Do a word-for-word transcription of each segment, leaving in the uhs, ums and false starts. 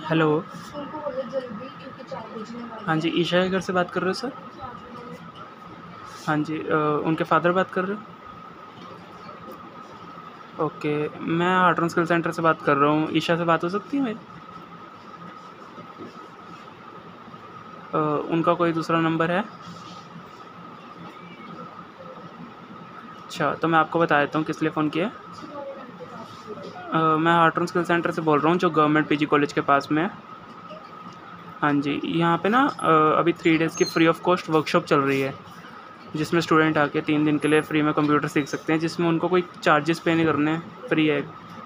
Hello. हाँ जी, ईशा के घर से बात कर रहे हो सर? हाँ जी, अ, उनके फादर बात कर रहे हो? ओके, मैं आर्ट एंड स्किल सेंटर से बात कर रहा हूँ। ईशा से बात हो सकती है मेरी? अ, उनका कोई दूसरा नंबर है? अच्छा, तो मैं आपको बता देता हूँ किस लिए फ़ोन किया है। अ, मैं आर्ट एंड स्किल सेंटर से बोल रहा हूँ, जो गवर्नमेंट पीजी कॉलेज के पास में है। हाँ जी, यहाँ पे ना अ, अभी थ्री डेज़ की फ्री ऑफ कॉस्ट वर्कशॉप चल रही है, जिसमें स्टूडेंट आके तीन दिन के लिए फ्री में कंप्यूटर सीख सकते हैं, जिसमें उनको कोई चार्जेस पे नहीं करने हैं, फ्री है।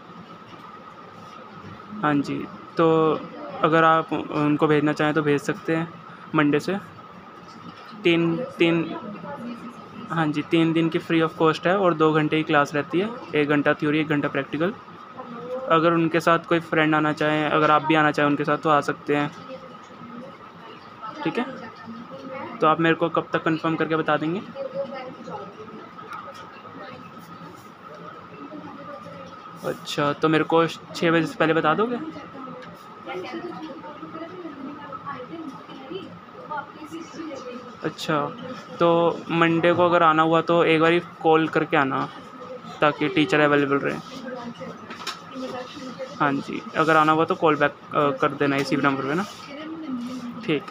हाँ जी, तो अगर आप उनको भेजना चाहें तो भेज सकते हैं मंडे से। तीन तीन हाँ जी, तीन दिन की फ्री ऑफ कॉस्ट है और दो घंटे की क्लास रहती है, एक घंटा थ्योरी, एक घंटा प्रैक्टिकल। अगर उनके साथ कोई फ्रेंड आना चाहें, अगर आप भी आना चाहें उनके साथ, तो आ सकते हैं। ठीक है? तो आप मेरे को कब तक कंफर्म करके बता देंगे? अच्छा, तो मेरे को छः बजे से पहले बता दोगे? अच्छा, तो मंडे को अगर आना हुआ तो एक बारी कॉल करके आना, ताकि टीचर अवेलेबल रहे। हाँ जी, अगर आना हुआ तो कॉल बैक कर देना इसी नंबर पे ना। ठीक।